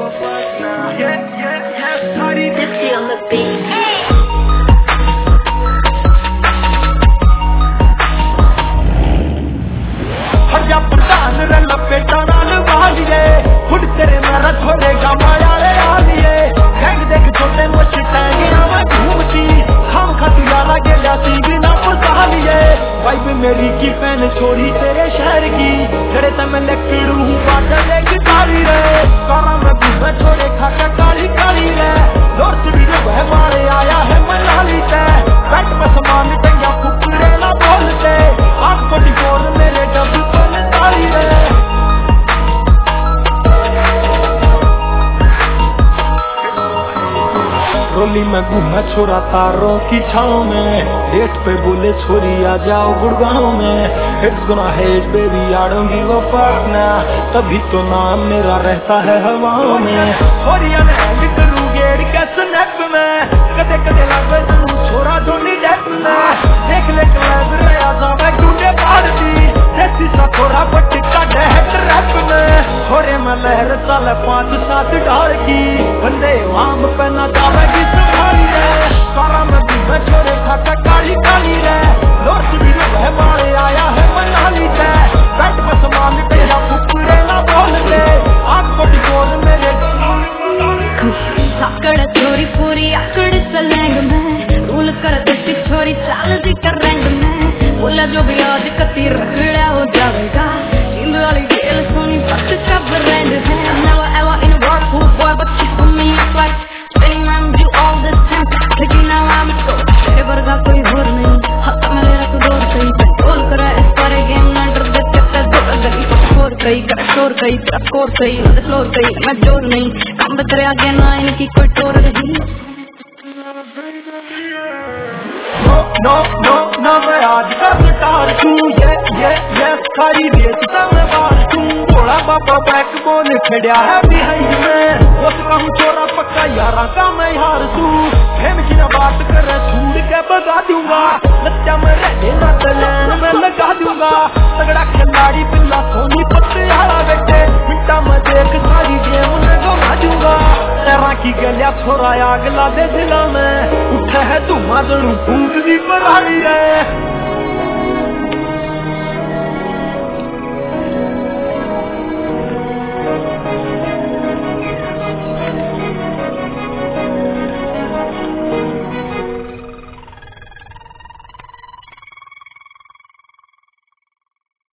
Dipsy on the beat. हजा प्रधान रल PETA नाल वालिए खुद तेरे मेरा छोड़ेगा माया रे आलिए हैंग देख छोटे मुछ टैंगिया में घूमती हम खातू यारा गेला सी बिना पुसालिए वाइब मेरी की फैन छोड़ी तेरे शहर की तेरे तम लकड़ू बात लेके सारी रे कारा में भी छोड़े खाका काली काली रे दोस्त भी वह मारे आया है मनाली से बैठ में समान टंगा कुकड़े ना बोलते आग बड़ी बोल मेरे डब रोली में घूमा छोरा तारों की छाँव में डेट पे बोले छोरी आ जाओ गुड़गांव में it's gonna hate baby I don't give a fuck ना तभी तो नाम मेरा रहता है हवाओं में छोरिया ने हैंग करूँ गेड़ के स्नैप में कदे कदे लगे तू छोरा धोनी डेप में देख ले क्लब रहा था मैं टूटे पार्टी जैसी सा थोड़ा पटका डेट रैप में छोरे में लहर चले 5-7 डाल की बंदे वाम पे ना जावेगी संभाली रे कारा में भी मैं छोरे खाका काली काली रे दोस्त भी वह मारे आया है मनाली से बैठ में समान पे या कुकड़े ना बोलते आग बड़ी बोल मेरे आकड़ छोरी पूरी आकड़ सलैंग में रूल कर देती छोरी चाल दी कर रैंग में बोला जो भी आज कती रखड़ा हो जाएगा नींद वाली गेल सोनी बस का ब्रांड है never ever in a world who boy but she's for me it's like spinning around you all the time लेकिन now I'm so तेरे वर्गा कोई और नहीं हाथ में ले रख दो सही कंट्रोल करा इस सारे गेम ना डर दे के दौड़ गई स्कोर गई कर स्कोर गई स्कोर गई फ्लोर गई मैं जोर नहीं काम बतरे आगे ना इनकी कोई टोर नहीं No, no, no, मैं आज का स्टार हूँ ये सारी बेचता मैं बात हूँ थोड़ा बाबा बैकबोन खड़ा है बिहाइंड में उसका हूँ छोरा पक्का यारा का मैं हार हूँ फेम की ना बात कर छूट के बगा दूंगा लच्चा में रहने ना तलैन में लगा दूंगा तगड़ा खिलाड़ी पिल्ला सोनी पत्ते हारा बेटे मिनटा में देख सारी गेम में घुमा दूंगा तेरा की गलिया छोरा आग ला दे दिला में उठे है तू मादड़ू फूक दी पर आई है